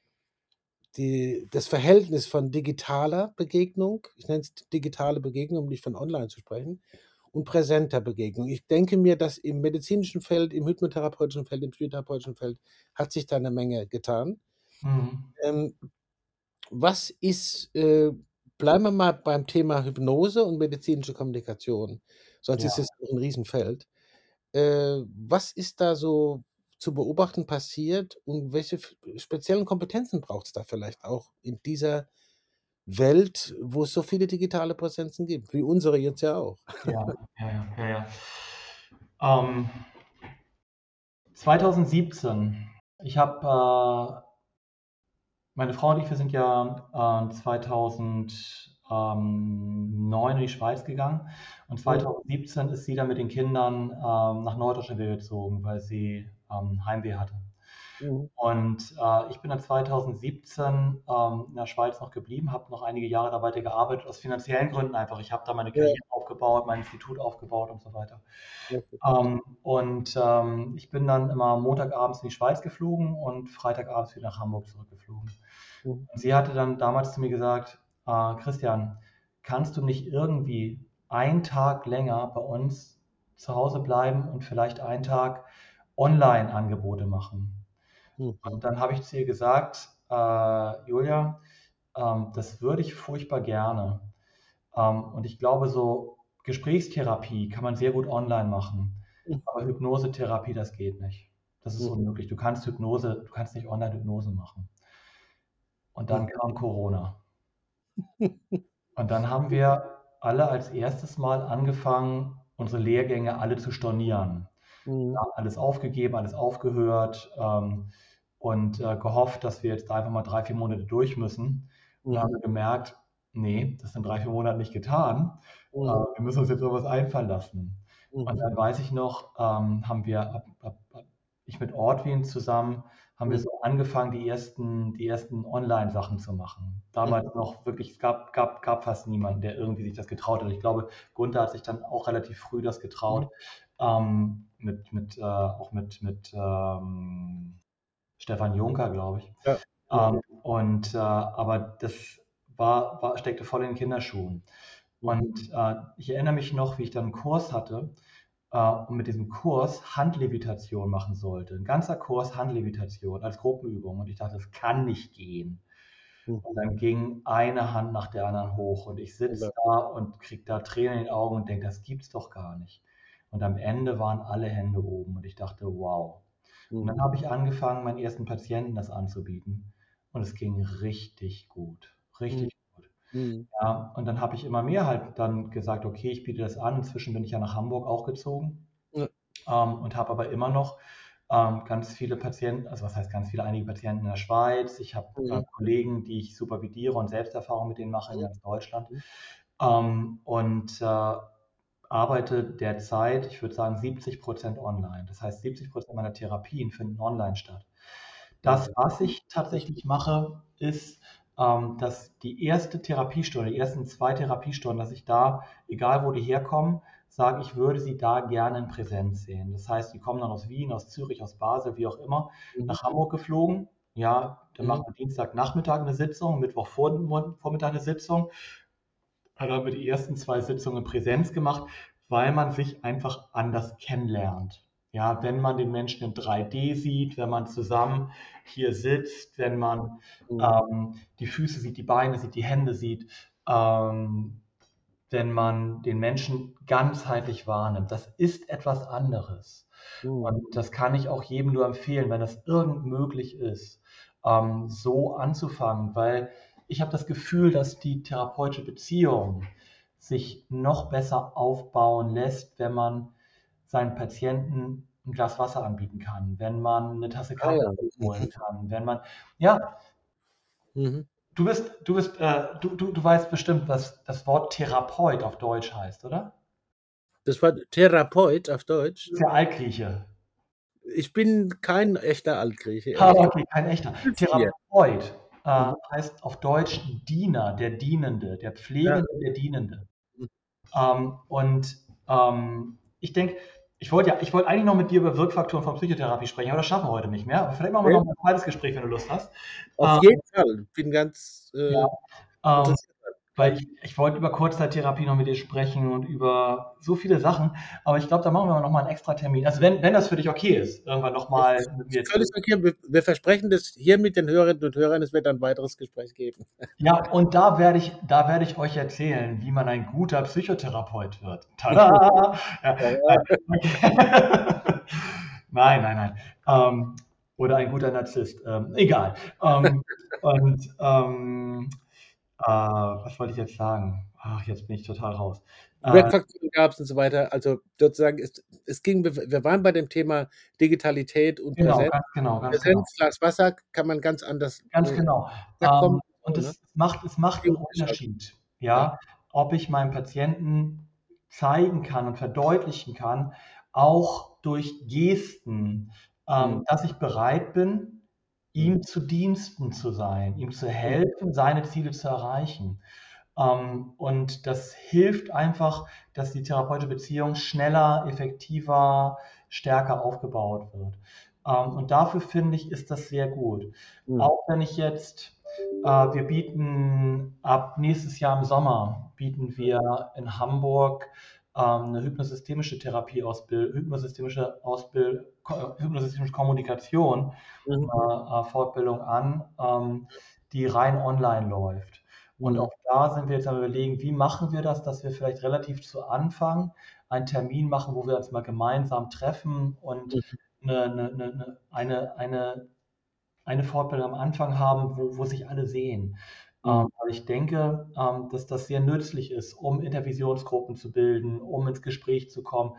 das Verhältnis von digitaler Begegnung, ich nenne es digitale Begegnung, um nicht von online zu sprechen, und präsenter Begegnung. Ich denke mir, dass im medizinischen Feld, im hypnotherapeutischen Feld, im psychotherapeutischen Feld hat sich da eine Menge getan. Mhm. Ähm, was ist, bleiben wir mal beim Thema Hypnose und medizinische Kommunikation, sonst ist Ja. es auch ein Riesenfeld. Was ist da so zu beobachten passiert und welche speziellen Kompetenzen braucht es da vielleicht auch in dieser Welt, wo es so viele digitale Präsenzen gibt, wie unsere jetzt ja auch? Ja, ja, ja, ja, ja. Ähm, 2017, ich habe meine Frau und ich, wir sind ja 2009 in die Schweiz gegangen und Mhm. 2017 ist sie dann mit den Kindern nach Norddeutschland wieder gezogen, weil sie Heimweh hatte. Mhm. Und ich bin dann 2017 in der Schweiz noch geblieben, habe noch einige Jahre da weiter gearbeitet, aus finanziellen Gründen einfach. Ich habe da meine Ja, Karriere aufgebaut, mein Institut aufgebaut und so weiter. okay. Ich bin dann immer Montagabends in die Schweiz geflogen und Freitagabends wieder nach Hamburg zurückgeflogen. Mhm. Und sie hatte dann damals zu mir gesagt, Christian, kannst du nicht irgendwie einen Tag länger bei uns zu Hause bleiben und vielleicht einen Tag Online-Angebote machen? Mhm. Und dann habe ich zu ihr gesagt, Julia, das würde ich furchtbar gerne. Und ich glaube, so Gesprächstherapie kann man sehr gut online machen. Aber Hypnosetherapie, das geht nicht. Das ist Mhm. unmöglich. Du kannst nicht Online-Hypnose machen. Und dann kam Corona. Und dann haben wir alle als erstes Mal angefangen, unsere Lehrgänge alle zu stornieren. Mhm. Ja, alles aufgegeben, alles aufgehört und gehofft, dass wir jetzt da einfach mal 3, 4 Monate durch müssen. Und dann haben Mhm. wir gemerkt, nee, das sind 3, 4 Monate nicht getan. Mhm. Wir müssen uns jetzt irgendwas einfallen lassen. Und Mhm. dann weiß ich noch, haben wir, ich mit Ortwin zusammen, haben wir Mhm. so angefangen, die ersten Online-Sachen zu machen. Damals noch wirklich, es gab fast niemanden, der irgendwie sich das getraut hat. Ich glaube, Gunther hat sich dann auch relativ früh das getraut, auch mit Stefan Juncker, glaube ich. Ja. Mhm. Aber das steckte voll in den Kinderschuhen. Mhm. Und ich erinnere mich noch, wie ich dann einen Kurs hatte und mit diesem Kurs Handlevitation machen sollte. Ein ganzer Kurs Handlevitation als Gruppenübung. Und ich dachte, das kann nicht gehen. Und Mhm. dann ging eine Hand nach der anderen hoch und ich sitze da und kriege da Tränen in den Augen und denke, das gibt's doch gar nicht. Und am Ende waren alle Hände oben und ich dachte, wow. Und dann Mhm. habe ich angefangen, meinen ersten Patienten das anzubieten und es ging richtig gut, Mhm. richtig gut. Mhm. Ja, und dann habe ich immer mehr halt dann gesagt, okay, ich biete das an. Inzwischen bin ich ja nach Hamburg auch gezogen Ja. und habe aber immer noch ganz viele Patienten, also was heißt ganz viele, einige Patienten in der Schweiz. Ich habe Mhm. Kollegen, die ich supervidiere und Selbsterfahrung mit denen mache in ganz Deutschland. Mhm. Und arbeite derzeit, ich würde sagen, 70% online. Das heißt, 70% meiner Therapien finden online statt. Das, Okay. was ich tatsächlich mache, ist, dass die erste Therapiestunde, die ersten 2 Therapiestunden, dass ich da, egal wo die herkommen, sage, ich würde sie da gerne in Präsenz sehen. Das heißt, die kommen dann aus Wien, aus Zürich, aus Basel, wie auch immer, Mhm. nach Hamburg geflogen. Ja, dann Mhm. machen wir Dienstagnachmittag eine Sitzung, Mittwochvormittag eine Sitzung. Dann haben wir die ersten 2 Sitzungen in Präsenz gemacht, weil man sich einfach anders kennenlernt. Ja, wenn man den Menschen in 3D sieht, wenn man zusammen hier sitzt, wenn man Mhm. die Füße sieht, die Beine sieht, die Hände sieht, ähm, wenn man den Menschen ganzheitlich wahrnimmt. Das ist etwas anderes. Mhm. Und das kann ich auch jedem nur empfehlen, wenn es irgend möglich ist, so anzufangen, weil ich habe das Gefühl, dass die therapeutische Beziehung sich noch besser aufbauen lässt, wenn man seinen Patienten ein Glas Wasser anbieten kann, wenn man eine Tasse Ah Kaffee ja. holen kann, ja, Mhm. du weißt bestimmt, was das Wort Therapeut auf Deutsch heißt, oder? Das war Therapeut auf Du Deutsch. bist ja Altgrieche. Ich bin kein echter Altgrieche, ehrlich Aber gesagt. okay, kein echter. Hilf mir. Therapeut Mhm. heißt auf Deutsch Diener, der Dienende, der Ja. Pflegende, der Dienende. Mhm. Ich denke, ich wollte eigentlich noch mit dir über Wirkfaktoren von Psychotherapie sprechen, aber das schaffen wir heute nicht mehr. Aber vielleicht machen wir Okay. noch mal ein zweites Gespräch, wenn du Lust hast. Auf Ähm, jeden Fall. Bin ganz ja, ähm, interessiert daran. Weil ich wollte über Kurzzeittherapie noch mit dir sprechen und über so viele Sachen, aber ich glaube, da machen wir noch mal einen extra Termin. Also wenn das für dich okay ist, irgendwann noch mal mit mir Völlig okay. Wir versprechen das hier mit den Hörerinnen und Hörern, es wird ein weiteres Gespräch geben. ja, und da werde ich euch erzählen, wie man ein guter Psychotherapeut wird. Tada! Ja, Ja. okay. Nein, nein, nein. Oder ein guter Narzisst. Egal. Und was wollte ich jetzt sagen? Ach, jetzt bin ich total raus. Äh, Wirkfaktoren gab es und so weiter. Also sozusagen, es ging, wir waren bei dem Thema Digitalität und genau, Präsenz. ganz genau, ganz genau. Präsenz, Glas Wasser kann man ganz anders Ganz genau. da kommen. Und So, ne? es macht einen Beziehung gestalten. Unterschied, Ja. ja, ob ich meinem Patienten zeigen kann und verdeutlichen kann, auch durch Gesten, dass ich bereit bin, ihm zu Diensten zu sein, ihm zu helfen, seine Ziele zu erreichen. Und das hilft einfach, dass die therapeutische Beziehung schneller, effektiver, stärker aufgebaut wird. Und dafür finde ich, ist das sehr gut. Auch wenn ich jetzt, wir bieten ab nächstes Jahr im Sommer, bieten wir in Hamburg eine hypnosystemische hypnosystemische Kommunikation, Fortbildung an, die rein online läuft. Und auch da sind wir jetzt am Überlegen, wie machen wir das, dass wir vielleicht relativ zu Anfang einen Termin machen, wo wir uns mal gemeinsam treffen und eine Fortbildung am Anfang haben, wo sich alle sehen. Weil ich denke, dass das sehr nützlich ist, um Intervisionsgruppen zu bilden, um ins Gespräch zu kommen.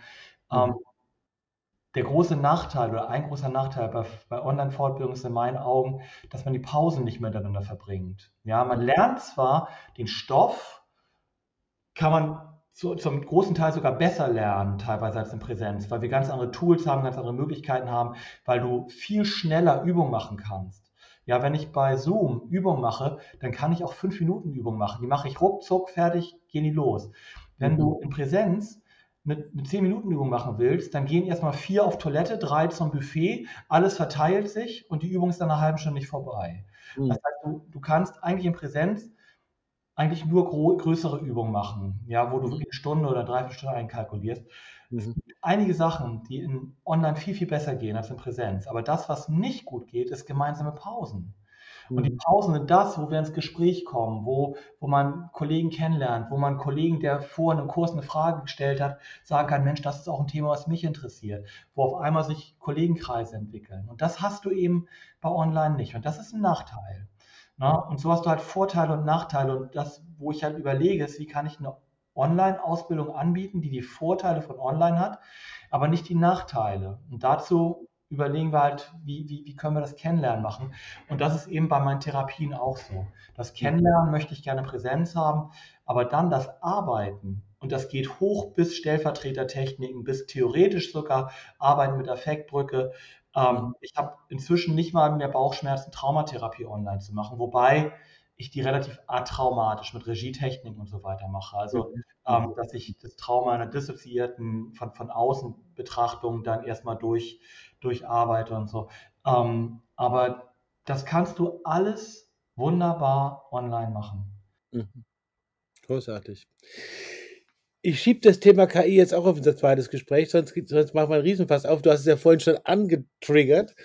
Der große Nachteil oder ein großer Nachteil bei Online-Fortbildung ist in meinen Augen, dass man die Pausen nicht miteinander verbringt. Ja, man lernt zwar den Stoff, kann man zum großen Teil sogar besser lernen, teilweise als in Präsenz, weil wir ganz andere Tools haben, ganz andere Möglichkeiten haben, weil du viel schneller Übungen machen kannst. Ja, wenn ich bei Zoom Übungen mache, dann kann ich auch 5 Minuten Übungen machen. Die mache ich ruckzuck, fertig, gehen die los. Wenn du in Präsenz eine 10-Minuten-Übung machen willst, dann gehen erstmal 4 auf Toilette, 3 zum Buffet, alles verteilt sich und die Übung ist dann eine halbe Stunde nicht vorbei. Das heißt, du kannst eigentlich in Präsenz eigentlich nur größere Übungen machen, ja, wo du wirklich eine Stunde oder 3/4 Stunde einkalkulierst. Es gibt einige Sachen, die in online viel, viel besser gehen als in Präsenz. Aber das, was nicht gut geht, ist gemeinsame Pausen. Und die Pausen sind das, wo wir ins Gespräch kommen, wo man Kollegen kennenlernt, wo man Kollegen, der vorhin im Kurs eine Frage gestellt hat, sagen kann, Mensch, das ist auch ein Thema, was mich interessiert, wo auf einmal sich Kollegenkreise entwickeln. Und das hast du eben bei online nicht. Und das ist ein Nachteil. Na? Und so hast du halt Vorteile und Nachteile. Und das, wo ich halt überlege, ist, wie kann ich eine Online-Ausbildung anbieten, die die Vorteile von online hat, aber nicht die Nachteile. Und dazu überlegen wir halt, wie können wir das Kennenlernen machen. Und das ist eben bei meinen Therapien auch so. Das Kennenlernen möchte ich gerne Präsenz haben, aber dann das Arbeiten, und das geht hoch bis Stellvertretertechniken, bis theoretisch sogar Arbeiten mit Affektbrücke. Ich habe inzwischen nicht mal mehr Bauchschmerzen, Traumatherapie online zu machen, wobei ich die relativ atraumatisch mit Regietechniken und so weiter mache. Also, dass ich das Trauma einer dissoziierten, von außen Betrachtung dann erstmal durcharbeite und so. Aber das kannst du alles wunderbar online machen. Großartig. Ich schiebe das Thema KI jetzt auch auf unser zweites Gespräch, sonst machen wir einen Riesenfass auf. Du hast es ja vorhin schon angetriggert.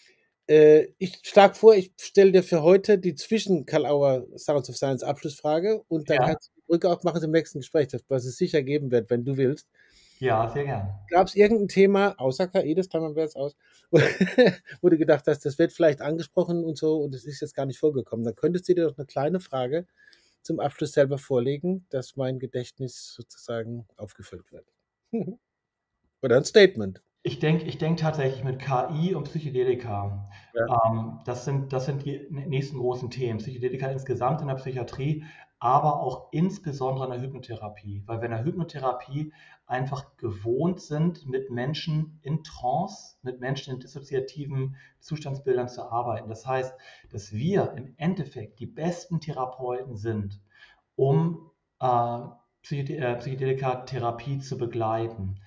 Ich schlage vor, ich stelle dir für heute die zwischen Karl Auer Sounds of Science Abschlussfrage und dann kannst du die Brücke auch machen zum nächsten Gespräch, was es sicher geben wird, wenn du willst. Ja, sehr gerne. Gab es irgendein Thema, außer KI, das klammern wir jetzt aus, wo du gedacht hast, das wird vielleicht angesprochen und so und es ist jetzt gar nicht vorgekommen? Dann könntest du dir doch eine kleine Frage zum Abschluss selber vorlegen, dass mein Gedächtnis sozusagen aufgefüllt wird. Oder ein Statement. Ich denke tatsächlich mit KI und Psychedelika. Das sind die nächsten großen Themen. Psychedelika insgesamt in der Psychiatrie, aber auch insbesondere in der Hypnotherapie. Weil wir in der Hypnotherapie einfach gewohnt sind, mit Menschen in Trance, mit Menschen in dissoziativen Zustandsbildern zu arbeiten. Das heißt, dass wir im Endeffekt die besten Therapeuten sind, um Psychedelika-Therapie zu begleiten.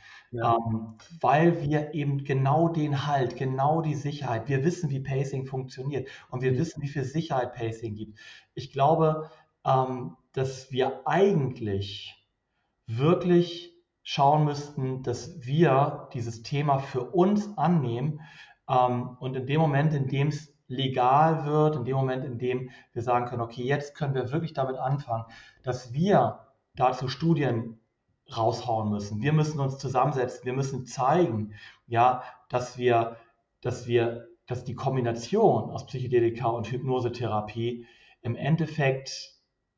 Weil wir eben genau den Halt, genau die Sicherheit, wir wissen, wie Pacing funktioniert und wir wissen, wie viel Sicherheit Pacing gibt. Ich glaube, dass wir eigentlich wirklich schauen müssten, dass wir dieses Thema für uns annehmen und in dem Moment, in dem es legal wird, in dem Moment, in dem wir sagen können, okay, jetzt können wir wirklich damit anfangen, dass wir dazu Studien raushauen müssen. Wir müssen uns zusammensetzen, wir müssen zeigen, ja, dass die Kombination aus Psychedelika und Hypnosetherapie im Endeffekt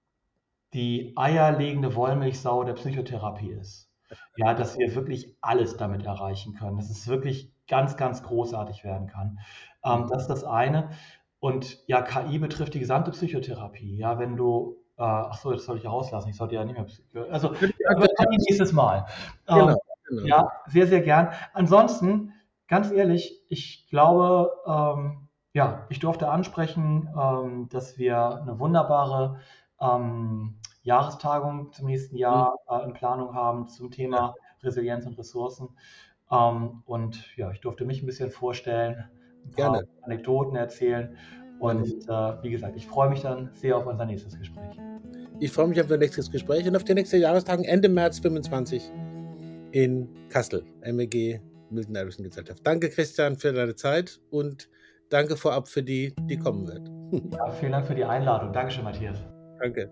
die eierlegende Wollmilchsau der Psychotherapie ist. Ja, dass wir wirklich alles damit erreichen können, dass es wirklich ganz, ganz großartig werden kann. Das ist das eine. Und ja, KI betrifft die gesamte Psychotherapie. Ja, wenn du ach so, das soll ich ja rauslassen. Ich sollte ja nicht mehr. Also, das wird KI nächstes Mal. Genau. Ja, sehr, sehr gern. Ansonsten Ganz ehrlich, ich glaube, ich durfte ansprechen, dass wir eine wunderbare Jahrestagung zum nächsten Hm, Jahr in Planung haben zum ja, Thema Resilienz und Ressourcen. Und ja, ich durfte mich ein bisschen vorstellen, ein paar gerne. Anekdoten erzählen. Meine Und ich. wie gesagt, ich freue mich dann sehr auf unser nächstes Gespräch. Ich freue mich auf unser nächstes Gespräch und auf die nächste Jahrestagung Ende März 25 in Kassel, MEG Milton Erickson Gesellschaft. Danke, Christian, für deine Zeit und danke vorab für die kommen wird. Ja, vielen Dank für die Einladung. Dankeschön, Matthias. Danke.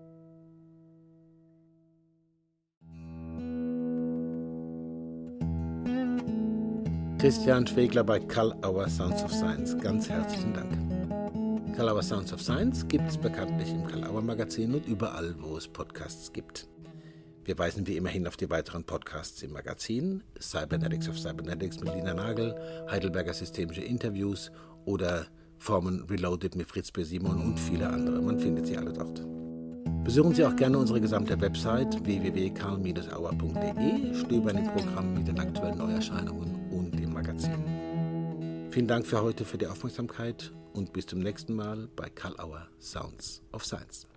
Christian Schwegler bei Karl Auer Sounds of Science. Ganz herzlichen Dank. Karl Auer Sounds of Science gibt es bekanntlich im Karl Auer Magazin und überall, wo es Podcasts gibt. Wir weisen wie immer hin auf die weiteren Podcasts im Magazin, Cybernetics of Cybernetics mit Lina Nagel, Heidelberger Systemische Interviews oder Formen Reloaded mit Fritz B. Simon und viele andere. Man findet sie alle dort. Besuchen Sie auch gerne unsere gesamte Website www.karl-auer.de, stöbern im Programm mit den aktuellen Neuerscheinungen und dem Magazin. Vielen Dank für heute für die Aufmerksamkeit und bis zum nächsten Mal bei Karl Auer Sounds of Science.